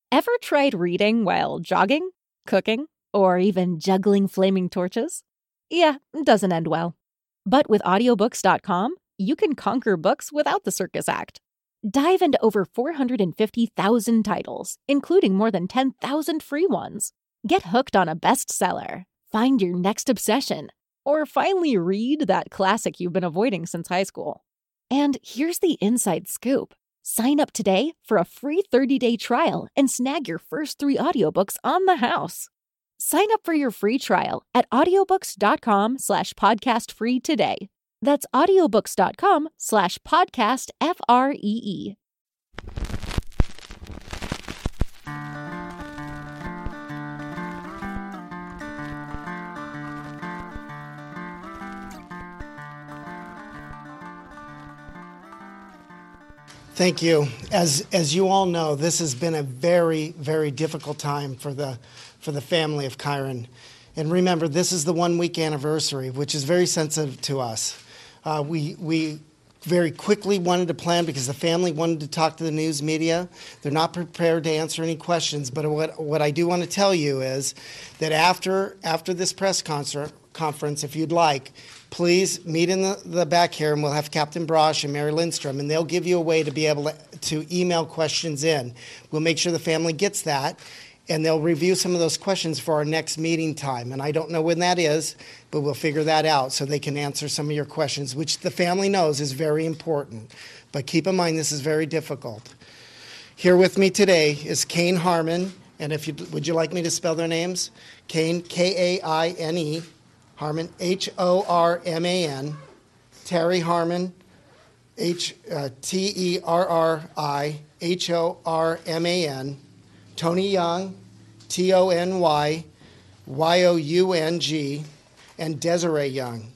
Ever tried reading while jogging, cooking, or even juggling flaming torches? Yeah, it doesn't end well. But with audiobooks.com, you can conquer books without the circus act. Dive into over 450,000 titles, including more than 10,000 free ones. Get hooked on a bestseller, find your next obsession, or finally read that classic you've been avoiding since high school. And here's the inside scoop. Sign up today for a free 30-day trial and snag your first 3 audiobooks on the house. Sign up for your free trial at audiobooks.com/podcastfree today. That's audiobooks.com/podcastfree. Thank you. As you all know, this has been a very, very difficult time for the family of Kyron. And remember, this is the 1-week anniversary, which is very sensitive to us. We very quickly wanted to plan because the family wanted to talk to the news media. They're not prepared to answer any questions, but what I do want to tell you is that after this press conference, if you'd like, please meet in the back here, and we'll have Captain Brosh and Mary Lindstrom, and they'll give you a way to be able to email questions in. We'll make sure the family gets that, and they'll review some of those questions for our next meeting time. And I don't know when that is, but we'll figure that out so they can answer some of your questions, which the family knows is very important. But keep in mind, this is very difficult. Here with me today is Kane Harmon, and would you like me to spell their names? Kane, K-A-I-N-E, Harmon, H-O-R-M-A-N, Terry Harmon, T-E-R-R-I-H-O-R-M-A-N, Tony Young, T-O-N-Y-Y-O-U-N-G, and Desiree Young,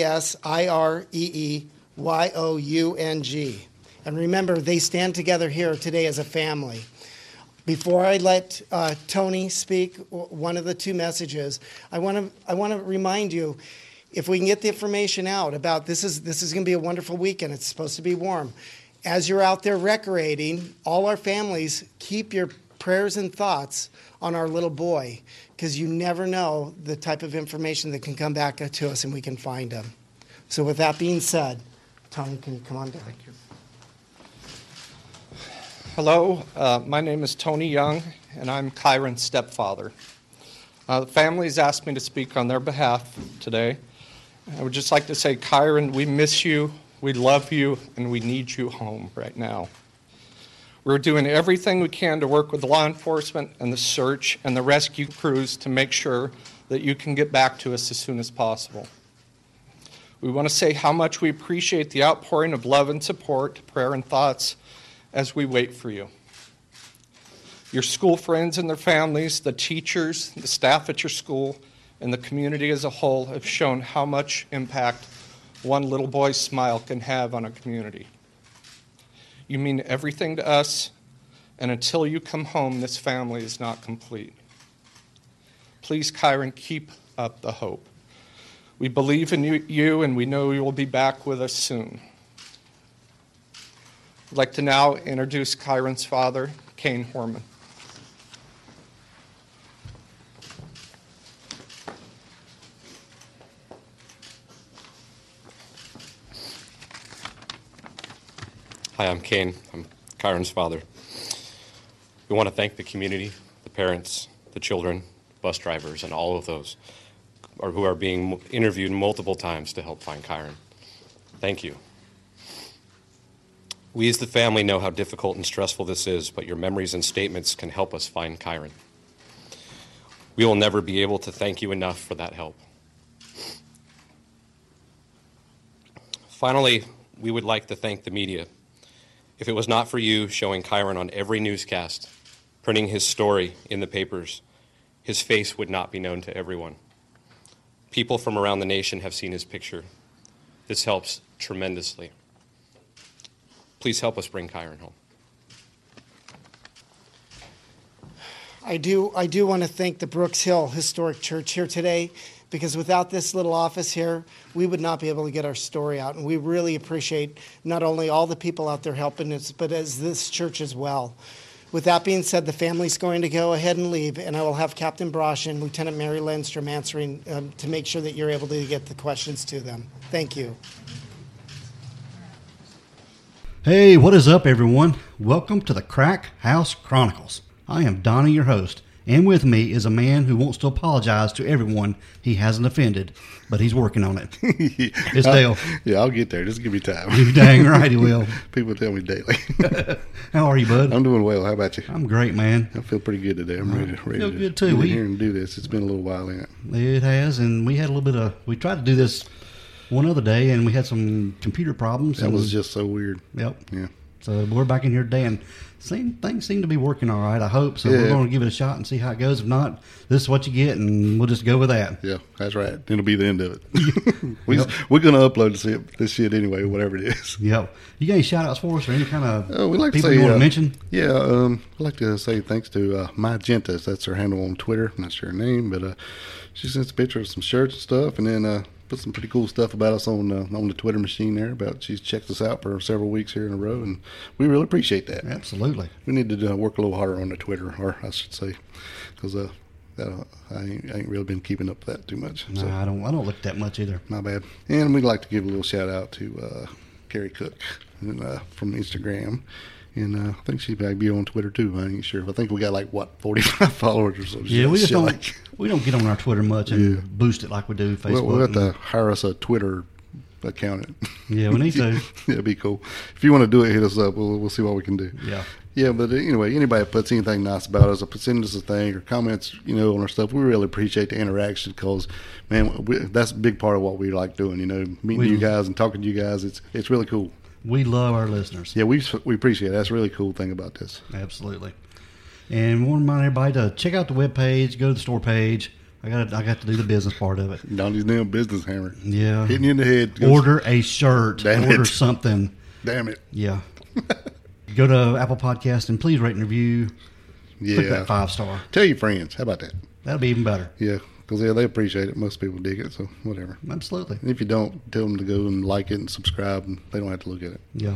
D-E-S-I-R-E-E-Y-O-U-N-G. And remember, they stand together here today as a family. Before I let Tony speak one of the 2 messages, I want to remind you, if we can get the information out about this is going to be a wonderful weekend. It's supposed to be warm. As you're out there recreating, all our families, keep your prayers and thoughts on our little boy, because you never know the type of information that can come back to us and we can find him. So with that being said, Tony, can you come on down? Thank you. Hello, my name is Tony Young, and I'm Kyron's stepfather. The family's asked me to speak on their behalf today. I would just like to say, Kyron, we miss you, we love you, and we need you home right now. We're doing everything we can to work with law enforcement and the search and the rescue crews to make sure that you can get back to us as soon as possible. We want to say how much we appreciate the outpouring of love and support, prayer and thoughts as we wait for you. Your school friends and their families, the teachers, the staff at your school, and the community as a whole have shown how much impact one little boy's smile can have on a community. You mean everything to us, and until you come home, this family is not complete. Please, Kyron, keep up the hope. We believe in you, and we know you will be back with us soon. I'd like to now introduce Kyron's father, Kane Harmon. Hi, I'm Kane. I'm Kyron's father. We want to thank the community, the parents, the children, bus drivers, and all of those who are being interviewed multiple times to help find Kyron. Thank you. We as the family know how difficult and stressful this is, but your memories and statements can help us find Kyron. We will never be able to thank you enough for that help. Finally, we would like to thank the media. If it was not for you showing Kyron on every newscast, printing his story in the papers, his face would not be known to everyone. People from around the nation have seen his picture. This helps tremendously. Please help us bring Kyron home. I do want to thank the Brooks Hill Historic Church here today, because without this little office here, we would not be able to get our story out. And we really appreciate not only all the people out there helping us, but as this church as well. With that being said, the family's going to go ahead and leave, and I will have Captain Brosh and Lieutenant Mary Landstrom answering to make sure that you're able to get the questions to them. Thank you. Hey, what is up, everyone? Welcome to the Crack House Chronicles. I am Donnie, your host, and with me is a man who wants to apologize to everyone he hasn't offended, but he's working on it. It's Dale. Yeah, I'll get there. Just give me time. You dang right he will. People tell me daily. How are you, bud? I'm doing well. How about you? I'm great, man. I feel pretty good today. I'm ready feel to good, too. get in here and do this. It's been a little while, ain't it? It has, and we had a little bit of, we tried to do this one other day, and we had some computer problems. That was just so weird. Yep. Yeah. So we're back in here today, and things seem to be working all right, I hope. So Yeah. we're going to give it a shot and see how it goes. If not, this is what you get, and we'll just go with that. Yeah, that's right. It'll be the end of it. We're going to upload this shit anyway, whatever it is. Yep. You got any shout-outs for us or any kind of We'd like people to say, you want to mention? Yeah, I'd like to say thanks to Mygentas. That's her handle on Twitter. I'm not sure her name, but she sent a picture of some shirts and stuff, and then put some pretty cool stuff about us on the Twitter machine there. About she's checked us out for several weeks here in a row, and we really appreciate that. Absolutely. We need to work a little harder on the Twitter, or I should say, because I ain't really been keeping up with that too much. No, So, I don't look that much either. my bad. And we'd like to give a little shout out to Carrie Cook from Instagram. And I think she might be on Twitter too. I ain't sure. I think we got 45 followers or so. Yeah, we just don't get on our Twitter much and boost it like we do Facebook. We'll have to hire us a Twitter account. Yeah, we need to. That'd be cool. If you want to do it, hit us up. We'll see what we can do. Yeah. Yeah, but anyway, anybody that puts anything nice about us, or send us a thing, or comments, on our stuff, we really appreciate the interaction because, man, that's a big part of what we like doing. Meeting you guys and talking to you guys. It's really cool. We love our listeners. Yeah, we appreciate it. That's a really cool thing about this. Absolutely. And we want to remind everybody to check out the webpage, go to the store page. I got to do the business part of it. Donnie's damn business hammer. Yeah. Hitting you in the head. Order a shirt. Damn Order it. something. Damn it. Yeah. Go to Apple Podcast and please rate and review. Click Yeah. that 5-star. Tell your friends. How about that? That'll be even better. Yeah, because they appreciate it. Most people dig it, so whatever. Absolutely. And if you don't, tell them to go and like it and subscribe, and they don't have to look at it. Yeah.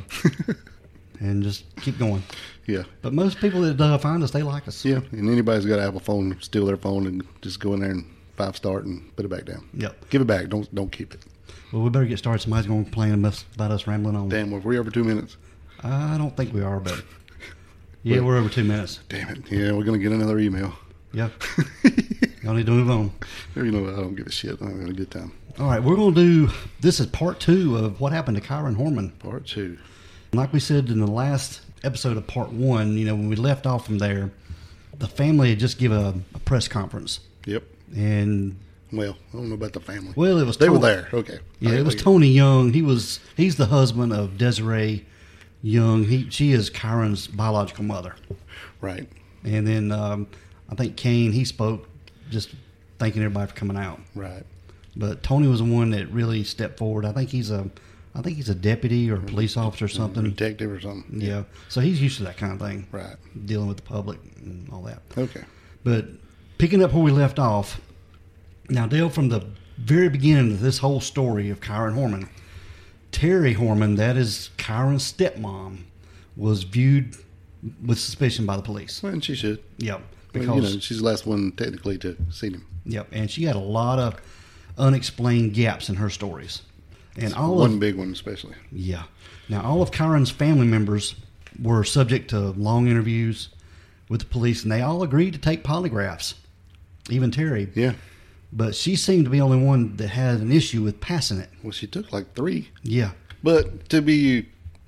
And just keep going. Yeah. But most people that find us, they like us. Yeah, and anybody's got an Apple phone, steal their phone and just go in there and 5-star it and put it back down. Yep. Give it back. Don't keep it. Well, we better get started. Somebody's going to complain about us rambling on. Damn, we're over 2 minutes. I don't think we are, but yeah, we're over 2 minutes. Damn it. Yeah, we're going to get another email. Yeah. Y'all need to move on. I don't give a shit. I'm having a good time. All right, we're going to do, this is part 2 of what happened to Kyron Horman. Part 2. Like we said in the last episode of part 1, when we left off from there, the family had just given a press conference. Yep. And Well, I don't know about the family. well, it was They were Tony- there. Okay. Yeah, it was Tony Young. He's the husband of Desiree Young. She is Kyron's biological mother. Right. And then I think Kane, he spoke just thanking everybody for coming out. Right. But Tony was the one that really stepped forward. I think he's a deputy or a police officer or something. Detective or something. Yeah. So he's used to that kind of thing. Right. Dealing with the public and all that. Okay. But picking up where we left off, now, Dale, from the very beginning of this whole story of Kyron Horman, Terry Horman, that is Kyron's stepmom, was viewed with suspicion by the police. Well, and she should. Yep. Well, Because, she's the last one technically to see him. yep. And she had a lot of unexplained gaps in her stories. And all One of, big one especially. yeah. Now, all of Kyron's family members were subject to long interviews with the police, and they all agreed to take polygraphs, even Terry. Yeah. But she seemed to be the only one that had an issue with passing it. Well, she took like 3. Yeah. But to be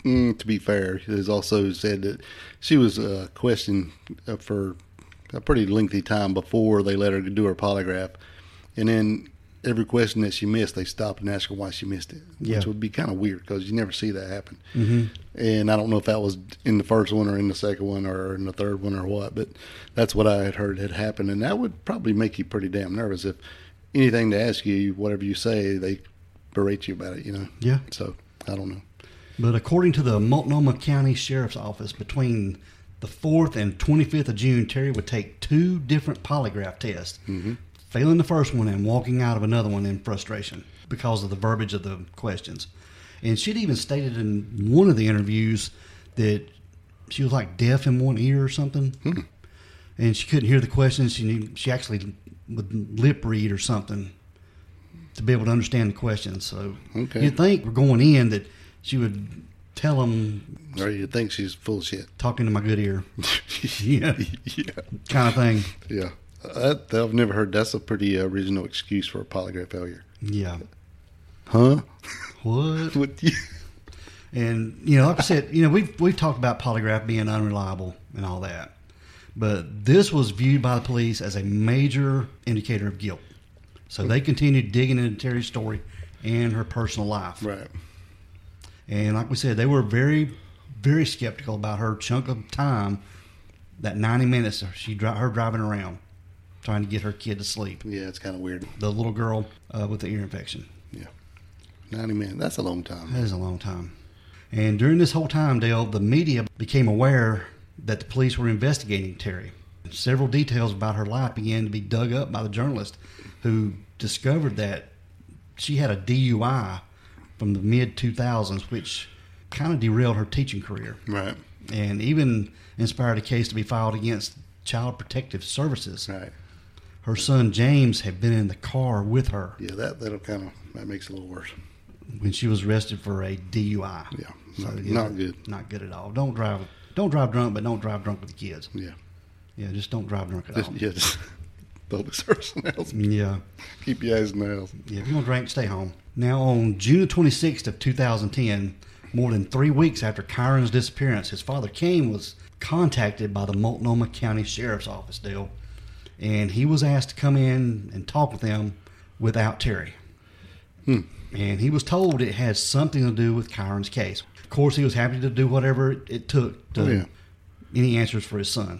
fair, it is also said that she was questioned for a pretty lengthy time before they let her do her polygraph. And then every question that she missed, they stopped and asked her why she missed it, Yeah. which would be kind of weird because you never see that happen. Mm-hmm. And I don't know if that was in the first one or in the second one or in the third one or what, but that's what I had heard had happened. And that would probably make you pretty damn nervous if anything to ask you, whatever you say, they berate you about it, Yeah. So I don't know. But according to the Multnomah County Sheriff's Office, between the 4th and 25th of June, Terry would take 2 different polygraph tests, failing the first one and walking out of another one in frustration because of the verbiage of the questions. And she'd even stated in one of the interviews that she was like deaf in one ear or something, and she couldn't hear the questions. She actually would lip read or something to be able to understand the questions. So you'd think we're going in that she would tell them, or you think she's full of shit, talking to my good ear, yeah, kind of thing. Yeah, I've never heard. That's a pretty original excuse for a polygraph failure. Yeah. Huh? What? What? And like I said, we've talked about polygraph being unreliable and all that, but this was viewed by the police as a major indicator of guilt. So they continued digging into Terry's story and her personal life. Right. And like we said, they were very, very skeptical about her chunk of time, that 90 minutes her driving around, trying to get her kid to sleep. Yeah, it's kind of weird. The little girl with the ear infection. Yeah. 90 minutes. That's a long time. That is a long time. And during this whole time, Dale, the media became aware that the police were investigating Terry. Several details about her life began to be dug up by the journalist who discovered that she had a DUI from the mid-2000s, which kind of derailed her teaching career. Right. And even inspired a case to be filed against Child Protective Services. Right. Her son, James, had been in the car with her. Yeah, that makes it a little worse. When she was arrested for a DUI. Yeah. So, not good. Not good at all. Don't drive drunk, but don't drive drunk with the kids. Yeah. Yeah, just don't drive drunk at all. Yeah, just public service announcement. Yeah. Keep your eyes in the house. Yeah, if you want to drink, stay home. Now, on June 26th of 2010, more than 3 weeks after Kyron's disappearance, his father, Kane, was contacted by the Multnomah County Sheriff's Office, Dale, and he was asked to come in and talk with them without Terry. And he was told it had something to do with Kyron's case. Of course, he was happy to do whatever it took to any answers for his son.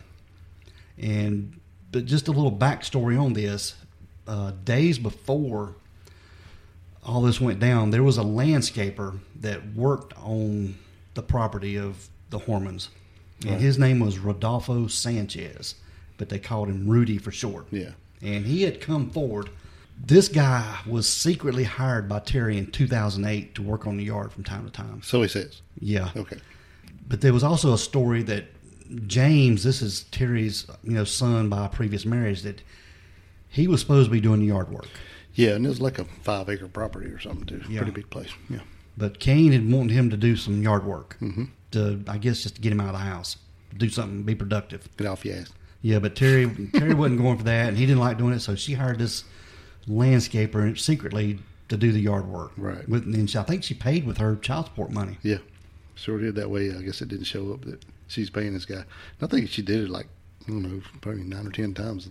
But just a little backstory on this. Days before all this went down, there was a landscaper that worked on the property of the Hormans. And his name was Rodolfo Sanchez, but they called him Rudy for short. Yeah. And he had come forward. This guy was secretly hired by Terry in 2008 to work on the yard from time to time. So he says. Yeah. Okay. But there was also a story that James, this is Terry's son by a previous marriage, that he was supposed to be doing the yard work. Yeah, and it was like a 5-acre property or something too. Yeah. Pretty big place. Yeah. But Kane had wanted him to do some yard work to, I guess, just to get him out of the house, do something, be productive. Get off your ass. Yeah, but Terry wasn't going for that, and he didn't like doing it, so she hired this landscaper secretly to do the yard work. Right. And I think she paid with her child support money. Yeah, sure did. That way, I guess it didn't show up that she's paying this guy. And I think she did it like, I don't know, probably 9 or 10 times,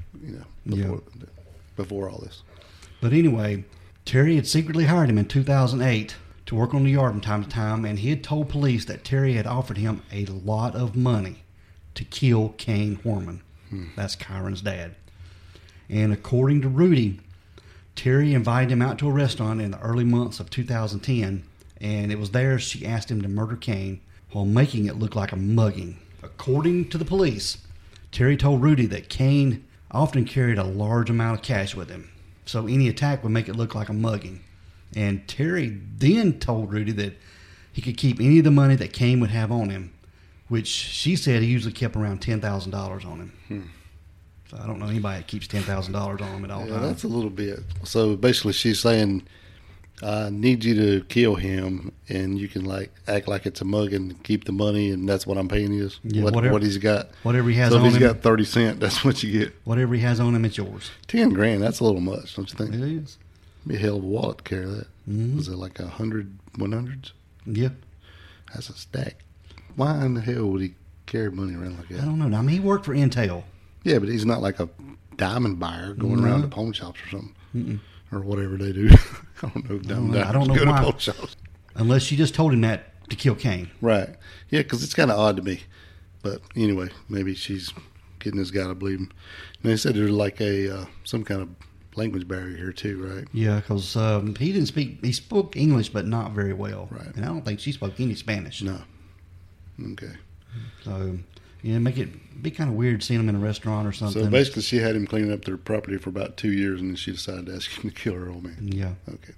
before all this. But anyway, Terry had secretly hired him in 2008 to work on the yard from time to time, and he had told police that Terry had offered him a lot of money to kill Kane Horman. That's Kyron's dad. And according to Rudy, Terry invited him out to a restaurant in the early months of 2010, and it was there she asked him to murder Kane while making it look like a mugging. According to the police, Terry told Rudy that Kane often carried a large amount of cash with him, so any attack would make it look like a mugging. And Terry then told Rudy that he could keep any of the money that Kane would have on him, which she said he usually kept around $10,000 on him. So I don't know anybody that keeps $10,000 on them at all times. That's a little bit. So basically she's saying, I need you to kill him, and you can act like it's a mug and keep the money, and that's what I'm paying you. Yeah, what he's got. Whatever he has on on him. So if he's got 30 cents, that's what you get. Whatever he has on him, it's yours. $10,000, that's a little much, don't you think? It is. It'd be a hell of a wallet to carry that. Was it like 100s? Yeah. That's a stack. Why in the hell would he carry money around like that? I don't know. I mean, he worked for Intel. Yeah, but he's not like a diamond buyer going around to pawn shops or something. Or whatever they do. I don't know. I don't know why. To pawn shops. Unless she just told him that to kill Kane. Right. Yeah, because it's kind of odd to me. But anyway, maybe she's getting this guy to believe him. And they said there's like some kind of language barrier here too, right? Yeah, because he didn't speak. He spoke English, but not very well. Right. And I don't think she spoke any Spanish. No. Okay. So, make it be kind of weird seeing him in a restaurant or something. So basically, she had him cleaning up their property for about 2 years, and then she decided to ask him to kill her old man. Yeah. Okay.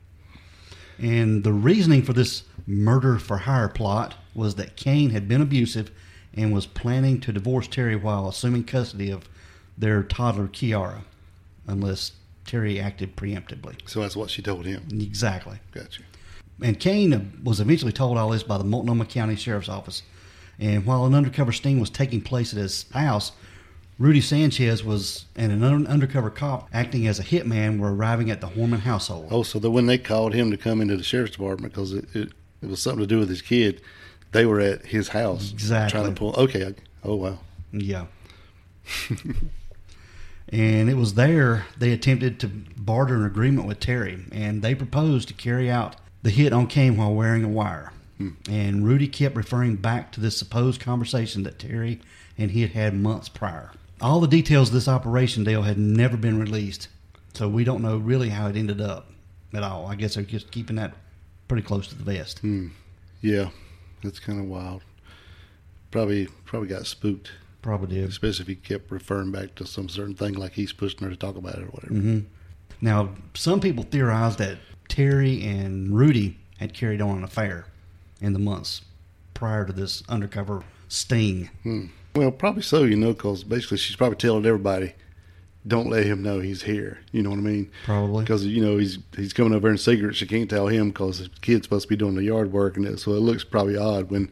And the reasoning for this murder for hire plot was that Kane had been abusive and was planning to divorce Terry while assuming custody of their toddler Kiara, unless Terry acted preemptively. So that's what she told him. Exactly. Gotcha. And Kane was eventually told all this by the Multnomah County Sheriff's Office. And while an undercover sting was taking place at his house, Rudy Sanchez and an undercover cop acting as a hitman were arriving at the Horman household. Oh, so when they called him to come into the sheriff's department because it was something to do with his kid, they were at his house. Exactly. Trying to pull. Okay. Oh, wow. Yeah. And it was there they attempted to barter an agreement with Terry, and they proposed to carry out the hit on Kane while wearing a wire. And Rudy kept referring back to this supposed conversation that Terry and he had had months prior. All the details of this operation, Dale, had never been released, so we don't know really how it ended up at all. I guess they're just keeping that pretty close to the vest. Yeah, that's kind of wild. Probably got spooked. Probably did. Especially if he kept referring back to some certain thing like he's pushing her to talk about it or whatever. Now, some people theorize that Terry and Rudy had carried on an affair in the months prior to this undercover sting. Well, probably so, because basically she's probably telling everybody, don't let him know he's here. You know what I mean? Probably. Because, he's coming over in secret. She can't tell him because the kid's supposed to be doing the yard work. And so it looks probably odd when,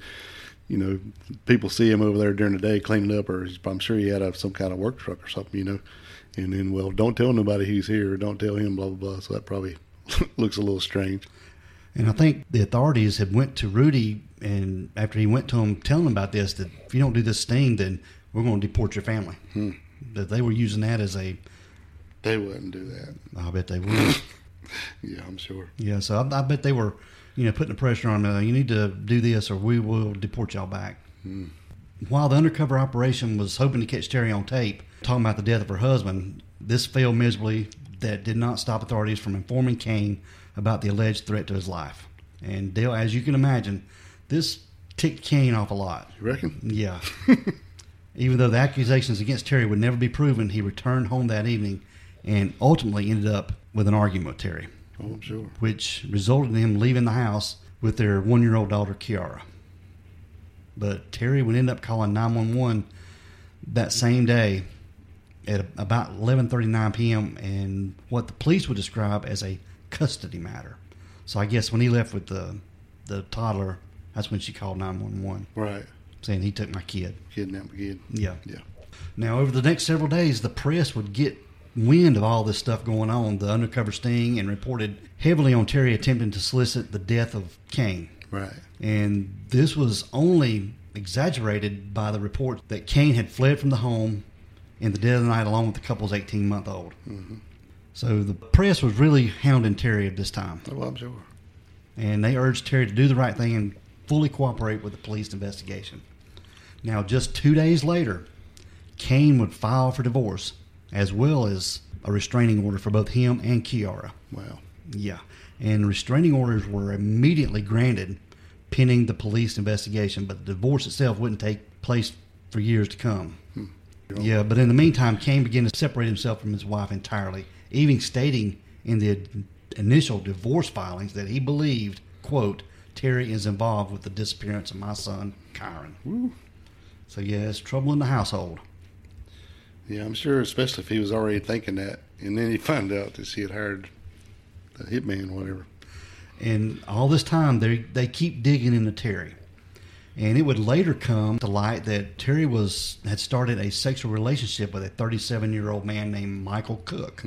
people see him over there during the day cleaning up, or I'm sure he had some kind of work truck or something, And then, well, don't tell nobody he's here, or don't tell him, blah, blah, blah. So that probably looks a little strange. And I think the authorities had went to Rudy, and after he went to him telling him about this, that if you don't do this sting, then we're going to deport your family. That they were using that as a... They wouldn't do that. I bet they would. Yeah, I'm sure. Yeah, so I bet they were, putting the pressure on them. You need to do this or we will deport y'all back. While the undercover operation was hoping to catch Terry on tape, talking about the death of her husband, this failed miserably. That did not stop authorities from informing Kane about the alleged threat to his life. And Dale, as you can imagine, this ticked Kane off a lot. You reckon? Yeah. Even though the accusations against Terry would never be proven, he returned home that evening and ultimately ended up with an argument with Terry. Oh, I'm sure. Which resulted in him leaving the house with their 1-year-old daughter, Kiara. But Terry would end up calling 911 that same day at about 11:39 p.m. and what the police would describe as a custody matter. So I guess when he left with the toddler, that's when she called 911. Right. Saying he took my kid. Kidnapped my kid. Yeah. Yeah. Now, over the next several days, the press would get wind of all this stuff going on, the undercover sting, and reported heavily on Terry attempting to solicit the death of Kane. Right. And this was only exaggerated by the report that Kane had fled from the home in the dead of the night along with the couple's 18-month-old. So the press was really hounding Terry at this time. Oh, well, I'm sure. And they urged Terry to do the right thing and fully cooperate with the police investigation. Now, just 2 days later, Kane would file for divorce, as well as a restraining order for both him and Kiara. Wow. Yeah. And restraining orders were immediately granted pending the police investigation, but the divorce itself wouldn't take place for years to come. Yeah, but in the meantime, Kane began to separate himself from his wife entirely, even stating in the initial divorce filings that he believed, quote, Terry is involved with the disappearance of my son, Kyron. Woo. So, yeah, it's trouble in the household. Yeah, I'm sure, especially if he was already thinking that, and then he found out that she had hired the hitman or whatever. And all this time, they keep digging into Terry. And it would later come to light that Terry had started a sexual relationship with a 37-year-old man named Michael Cook.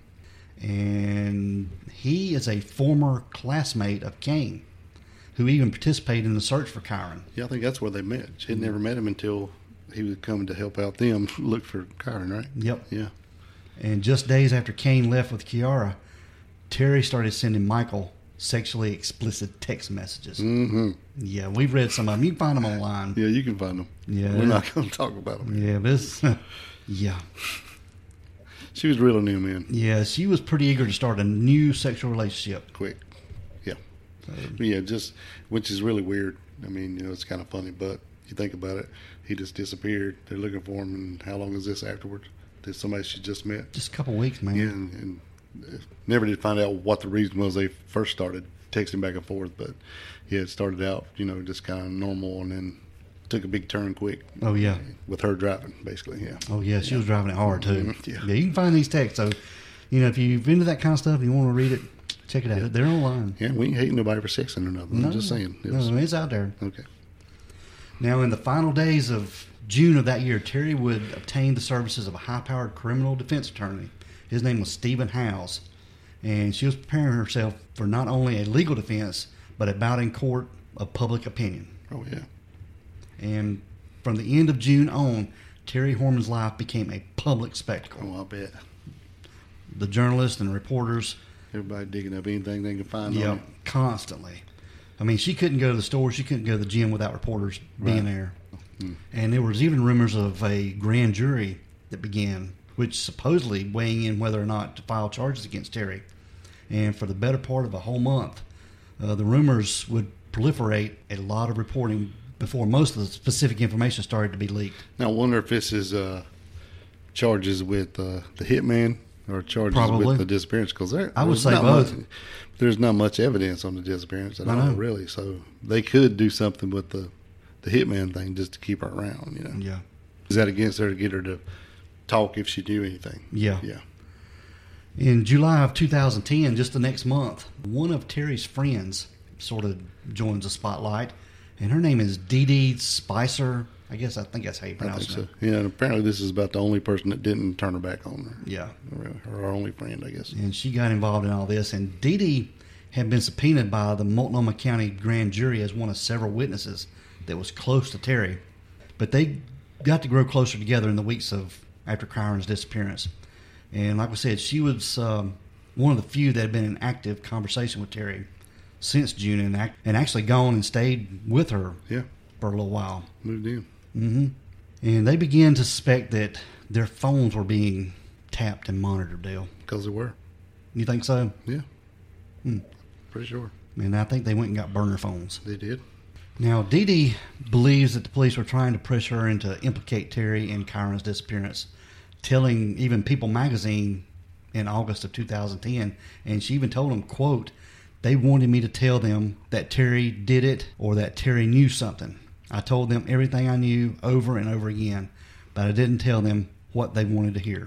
And he is a former classmate of Kane, who even participated in the search for Kyron. Yeah, I think that's where they met. She had never met him until he was coming to help out them look for Kyron, right? Yep. Yeah. And just days after Kane left with Kiara, Terry started sending Michael sexually explicit text messages. Yeah, we've read some of them. You can find them online. Yeah, you can find them. Yeah. We're not going to talk about them. Yeah, but it's, yeah. She was real new, man. Yeah, she was pretty eager to start a new sexual relationship. Quick. Yeah. Yeah, which is really weird. I mean, it's kind of funny, but you think about it, he just disappeared. They're looking for him, and how long is this afterwards? Did somebody she just met? Just a couple weeks, man. Yeah, and never did find out what the reason was they first started texting back and forth, but yeah, it started out, just kind of normal, and then took a big turn quick. Oh, yeah. With her driving, basically, yeah. Oh, yeah, she was driving it hard, too. Mhm, Yeah, you can find these texts. So, if you're into that kind of stuff and you want to read it, check it out. They're online. Yeah, we ain't hating nobody for sexing or nothing. I'm just saying. It's out there. Okay. Now, in the final days of June of that year, Terry would obtain the services of a high-powered criminal defense attorney. His name was Stephen Howes, and she was preparing herself for not only a legal defense, but a bout in court of public opinion. Oh, yeah. And from the end of June on, Terry Horman's life became a public spectacle. Oh, I bet. The journalists and reporters... Everybody digging up anything they can find on Yeah, it. constantly. I mean, she couldn't go to the store, she couldn't go to the gym without reporters being there. And there was even rumors of a grand jury that began, which supposedly weighing in whether or not to file charges against Terry. And for the better part of a whole month, the rumors would proliferate, a lot of reporting before most of the specific information started to be leaked. Now, I wonder if this is charges with the hitman or charges Probably. with the disappearance, because I would say both. There's not much evidence on the disappearance at I all, know. really. So they could do something with the hitman thing just to keep her around, you know. Yeah. Is that against her to get her to talk if she knew anything? Yeah. Yeah. In July of 2010, just the next month, one of Terry's friends sort of joins the spotlight, and her name is Dee Dee Spicer. I think that's how you I pronounce think it. so. Yeah, and apparently this is about the only person that didn't turn her back on her. Yeah. Her only friend, I guess. And she got involved in all this. And Dee Dee had been subpoenaed by the Multnomah County grand jury as one of several witnesses that was close to Terry. But they got to grow closer together in the weeks after Kyron's disappearance. And like we said, she was one of the few that had been in active conversation with Terry since June and actually gone and stayed with her for a little while. Moved in. Mm-hmm. And they began to suspect that their phones were being tapped and monitored, Dale. Because they were. You think so? Yeah. Pretty sure. And I think they went and got burner phones. They did. Now, Dee Dee believes that the police were trying to pressure her into implicate Terry in Kyron's disappearance, telling even People magazine in August of 2010, and she even told them, quote, "They wanted me to tell them that Terry did it or that Terry knew something. I told them everything I knew over and over again, but I didn't tell them what they wanted to hear."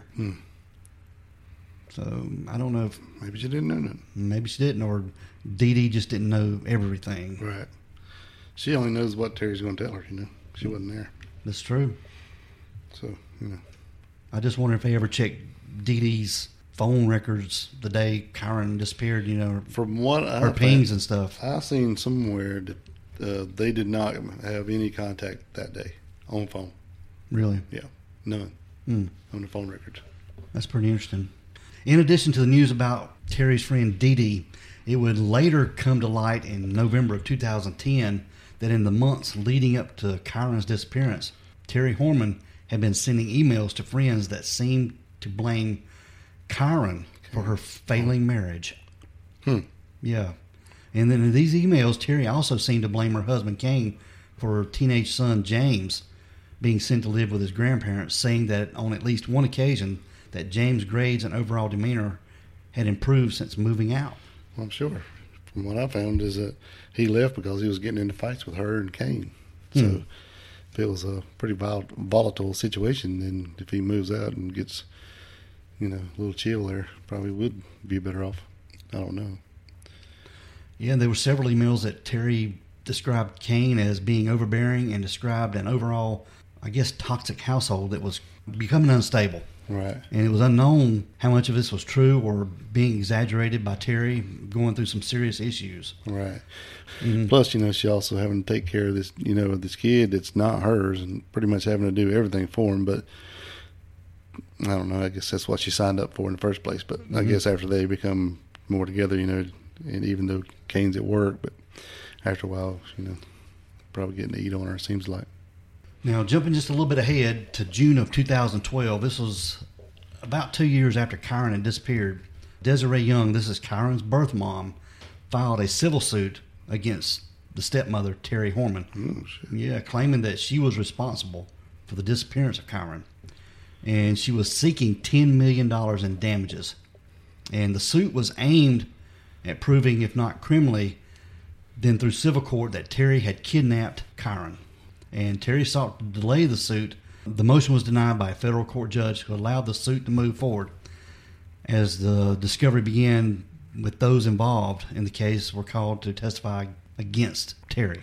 So I don't know if maybe she didn't know nothing. Maybe she didn't, or Dee Dee just didn't know everything. Right. She only knows what Terry's going to tell her, you know. She wasn't there. That's true. So, you know. I just wonder if they ever checked Dee Dee's phone records the day Kyron disappeared, you know, from what her pings and stuff. I seen somewhere that they did not have any contact that day on phone. Really? Yeah. None. On the phone records. That's pretty interesting. In addition to the news about Terry's friend Dee Dee, it would later come to light in November of 2010 that in the months leading up to Kyron's disappearance, Terry Horman had been sending emails to friends that seemed to blame Kyron for her failing marriage. Yeah. And then in these emails, Terry also seemed to blame her husband Kane for her teenage son James being sent to live with his grandparents, saying that on at least one occasion that James' grades and overall demeanor had improved since moving out. Well, I'm sure. From what I found is that he left because he was getting into fights with her and Kane. So if it was a pretty volatile situation, then if he moves out and gets, you know, a little chill there, probably would be better off. I don't know. Yeah, there were several emails that Terry described Kane as being overbearing and described an overall, I guess, toxic household that was becoming unstable. Right. And it was unknown how much of this was true or being exaggerated by Terry going through some serious issues. Right. Plus, you know, she also having to take care of this, you know, this kid that's not hers and pretty much having to do everything for him. But I don't know. I guess that's what she signed up for in the first place. But I guess after they become more together, you know, and even though Kane's at work, but after a while, you know, probably getting to eat on her, it seems like. Now, jumping just a little bit ahead to June of 2012, this was about 2 years after Kyron had disappeared. Desiree Young, this is Kyron's birth mom, filed a civil suit against the stepmother, Terry Horman. Oh, shit. Yeah, claiming that she was responsible for the disappearance of Kyron. And she was seeking $10 million in damages. And the suit was aimed at proving, if not criminally, then through civil court, that Terry had kidnapped Kyron. and Terry sought to delay the suit. The motion was denied by a federal court judge who allowed the suit to move forward. As the discovery began, with those involved in the case were called to testify against Terry.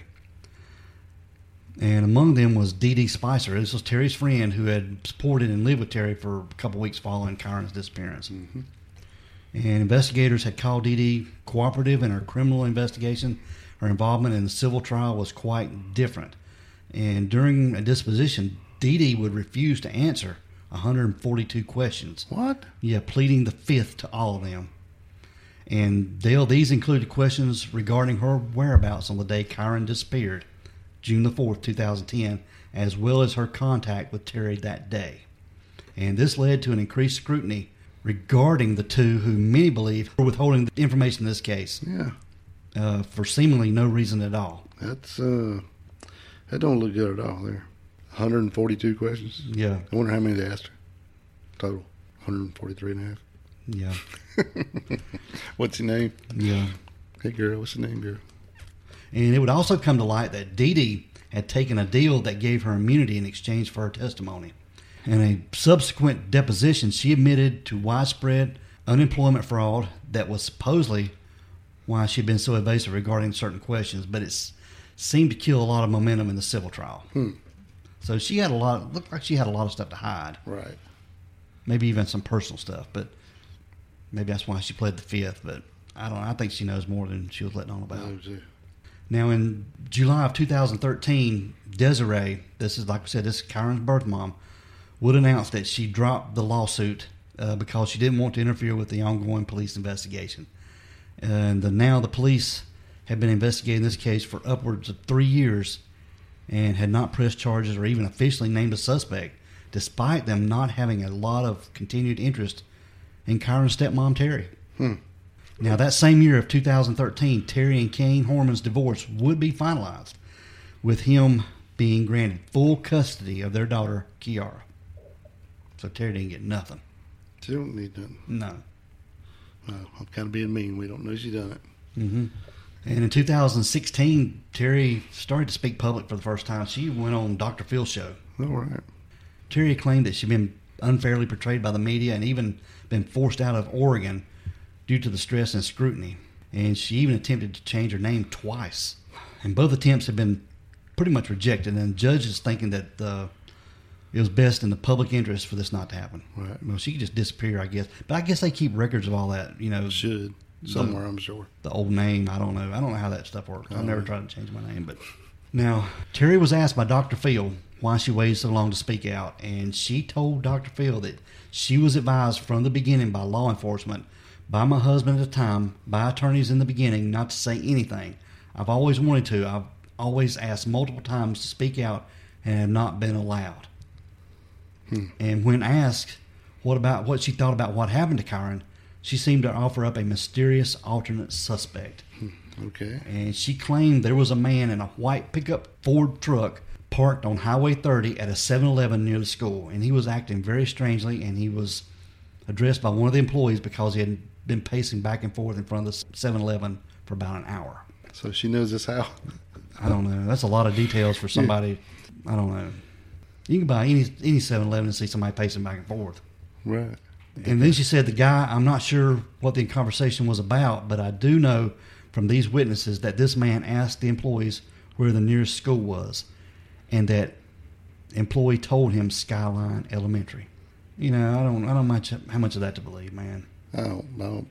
And among them was Dee Dee Spicer. This was Terry's friend who had supported and lived with Terry for a couple weeks following Kyron's disappearance. Mm-hmm. And investigators had called Dee Dee cooperative in her criminal investigation. Her involvement in the civil trial was quite different. And during a disposition, Dee Dee would refuse to answer 142 questions. What? Yeah, pleading the fifth to all of them. And Dale, these included questions regarding her whereabouts on the day Kyron disappeared, June the 4th, 2010, as well as her contact with Terry that day. And this led to an increased scrutiny regarding the two who many believe were withholding the information in this case. Yeah. For seemingly no reason at all. That's, that don't look good at all there. 142 questions? Yeah. I wonder how many they asked her. Total. 143 and a half. Yeah. What's your name? Yeah. Hey, girl. What's your name, girl? And it would also come to light that Dee Dee had taken a deal that gave her immunity in exchange for her testimony. In a subsequent deposition, she admitted to widespread unemployment fraud that was supposedly why she'd been so evasive regarding certain questions, but it seemed to kill a lot of momentum in the civil trial. So she had looked like she had a lot of stuff to hide. Right. Maybe even some personal stuff, but maybe that's why she pled the fifth, but I don't know. I think she knows more than she was letting on about. Now, in July of 2013, Desiree, this is, like I said, this is Kyron's birth mom, would announce that she dropped the lawsuit because she didn't want to interfere with the ongoing police investigation. And now the police had been investigating this case for upwards of 3 years and had not pressed charges or even officially named a suspect, despite them not having a lot of continued interest in Kyron's stepmom, Terry. Now, that same year of 2013, Terry and Kane Horman's divorce would be finalized, with him being granted full custody of their daughter, Kiara. So Terry didn't get nothing. She don't need nothing. No. I'm kind of being mean. We don't know she done it. Mm-hmm. And in 2016, Terry started to speak public for the first time. She went on Dr. Phil's show. All right. Terry claimed that she'd been unfairly portrayed by the media and even been forced out of Oregon due to the stress and scrutiny. And she even attempted to change her name twice. And both attempts have been pretty much rejected, and judges thinking that it was best in the public interest for this not to happen. Right. Well, she could just disappear, I guess. But I guess they keep records of all that, Should. Somewhere, I'm sure. The old name, I don't know. I don't know how that stuff works. I've never tried to change my name. But now, Terry was asked by Dr. Phil why she waited so long to speak out, and she told Dr. Phil that she was advised from the beginning by law enforcement, by my husband at the time, by attorneys in the beginning, not to say anything. I've always wanted to. I've always asked multiple times to speak out and have not been allowed. And when asked what she thought about what happened to Kyron, she seemed to offer up a mysterious alternate suspect. Okay. And she claimed there was a man in a white pickup Ford truck parked on Highway 30 at a 7-Eleven near the school. And he was acting very strangely, and he was addressed by one of the employees because he had been pacing back and forth in front of the 7-Eleven for about an hour. So she knows this how? I don't know. That's a lot of details for somebody. I don't know. You can buy any 7-Eleven and see somebody pacing back and forth. Right. And then she said, the guy, I'm not sure what the conversation was about, but I do know from these witnesses that this man asked the employees where the nearest school was, and that employee told him Skyline Elementary. I don't know how much of that to believe, man. I don't know.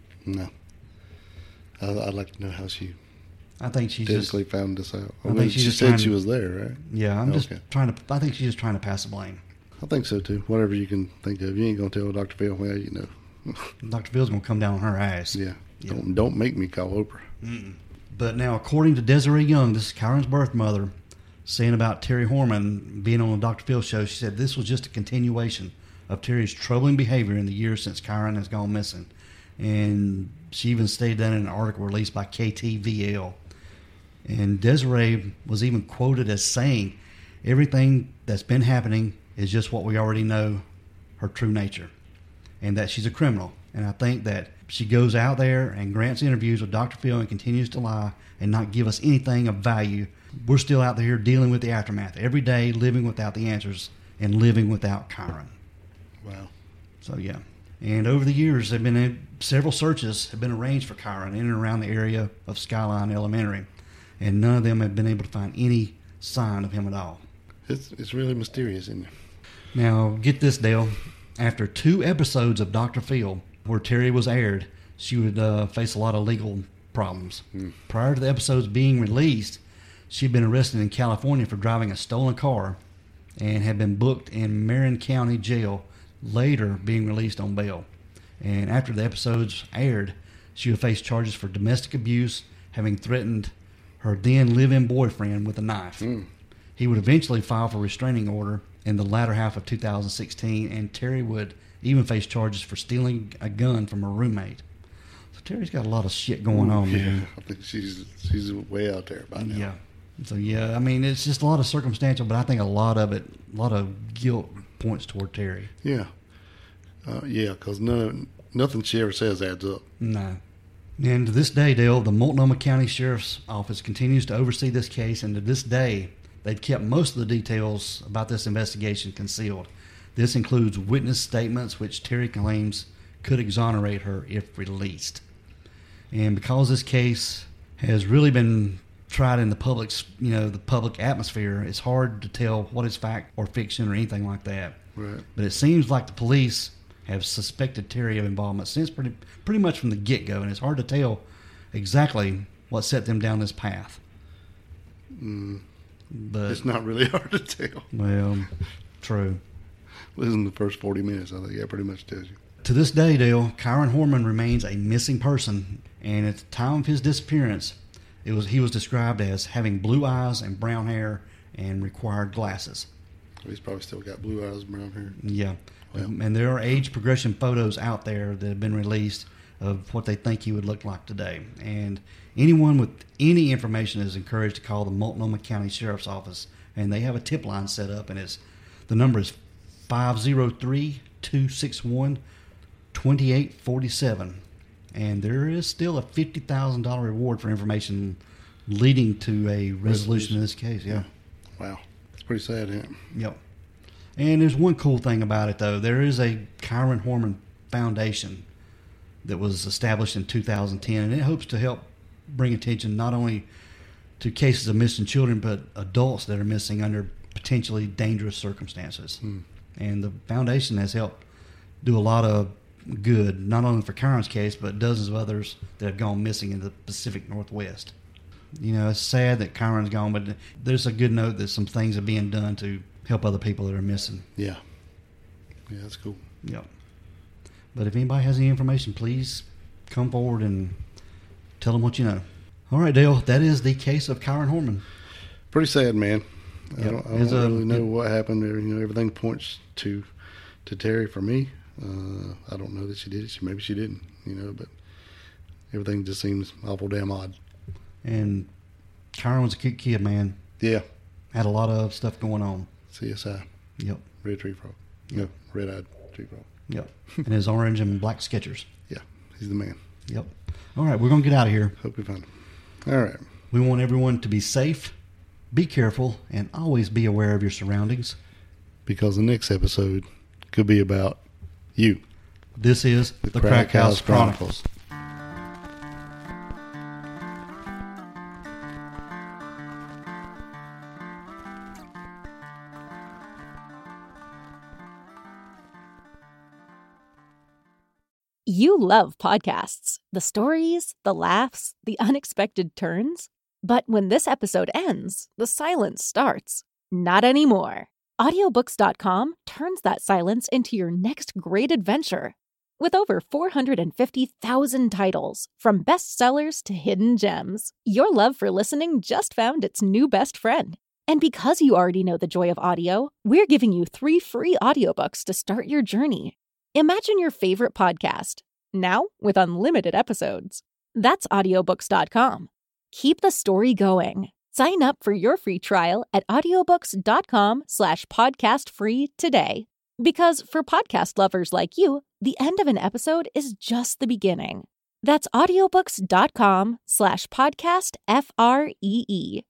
I'd like to know how she I think she's physically found this out. I think she said she was there, right? Yeah, I think she's just trying to pass the blame. I think so too. Whatever you can think of. You ain't gonna tell Dr. Phil, well, Dr. Phil's gonna come down on her ass. Yeah. Don't make me call Oprah. Mm-mm. But now, according to Desiree Young, this is Kyron's birth mother, saying about Terry Horman being on the Dr. Phil show, she said this was just a continuation of Terry's troubling behavior in the years since Kyron has gone missing. And she even stated that in an article released by KTVL. And Desiree was even quoted as saying, everything that's been happening is just what we already know, her true nature, and that she's a criminal. And I think that she goes out there and grants interviews with Dr. Phil and continues to lie and not give us anything of value We're still out there dealing with the aftermath every day, living without the answers and living without Kyron. Wow. So, yeah. And over the years, several searches have been arranged for Kyron in and around the area of Skyline Elementary, and none of them have been able to find any sign of him at all. It's really mysterious, isn't it? Now, get this, Dale. After 2 episodes of Dr. Phil, where Terry was aired, she would face a lot of legal problems. Prior to the episodes being released, she'd been arrested in California for driving a stolen car and had been booked in Marin County Jail, later being released on bail. And after the episodes aired, she would face charges for domestic abuse, having threatened her then live-in boyfriend with a knife. He would eventually file for restraining order in the latter half of 2016, and Terry would even face charges for stealing a gun from her roommate. So Terry's got a lot of shit going on, man. I think she's way out there by now. Yeah. So, yeah, I mean, it's just a lot of circumstantial, but I think a lot of guilt points toward Terry. Yeah. Because nothing she ever says adds up. No. And to this day, Dale, the Multnomah County Sheriff's Office continues to oversee this case, and to this day, they've kept most of the details about this investigation concealed. This includes witness statements, which Terry claims could exonerate her if released. And because this case has really been tried in the public atmosphere, it's hard to tell what is fact or fiction or anything like that. Right. But it seems like the police have suspected Terry of involvement since pretty much from the get-go, and it's hard to tell exactly what set them down this path. But It's not really hard to tell. well, true. Listen to the first 40 minutes, I think that pretty much tells you. To this day, Dale, Kyron Horman remains a missing person, and at the time of his disappearance, he was described as having blue eyes and brown hair and required glasses. He's probably still got blue eyes, brown hair. Yeah. Well. And there are age progression photos out there that have been released of what they think he would look like today. And anyone with any information is encouraged to call the Multnomah County Sheriff's Office, and they have a tip line set up, and the number is 503-261-2847. And there is still a $50,000 reward for information leading to a resolution in this case. Yeah. Wow. It's pretty sad, isn't it? Yep. And there's one cool thing about it, though. There is a Kyron Horman Foundation that was established in 2010, and it hopes to help bring attention not only to cases of missing children, but adults that are missing under potentially dangerous circumstances. And the foundation has helped do a lot of good, not only for Kyron's case, but dozens of others that have gone missing in the Pacific Northwest. You know, it's sad that Kyron's gone, but there's a good note that some things are being done to help other people that are missing. Yeah. Yeah, that's cool. Yep. But if anybody has any information, please come forward and tell them what you know. All right, Dale, that is the case of Kyron Horman. Pretty sad, man. Yep. I don't really know what happened there. You know, everything points to Terry for me. I don't know that she did it. Maybe she didn't, you know, but everything just seems awful damn odd. And Kyron was a cute kid, man. Yeah. Had a lot of stuff going on. CSI. Yep. Red tree frog. No, red-eyed tree frog. Yep. And his orange and black Skechers. Yeah, he's the man. Yep. All right, we're going to get out of here. Hope we find him. All right. We want everyone to be safe, be careful, and always be aware of your surroundings. Because the next episode could be about you. This is the Crack House Chronicles. You love podcasts, the stories, the laughs, the unexpected turns. But when this episode ends, the silence starts. Not anymore. Audiobooks.com turns that silence into your next great adventure. With over 450,000 titles, from bestsellers to hidden gems, your love for listening just found its new best friend. And because you already know the joy of audio, we're giving you 3 free audiobooks to start your journey. Imagine your favorite podcast, now with unlimited episodes. That's audiobooks.com. Keep the story going. Sign up for your free trial at audiobooks.com/podcastfree today. Because for podcast lovers like you, the end of an episode is just the beginning. That's audiobooks.com/podcastfree.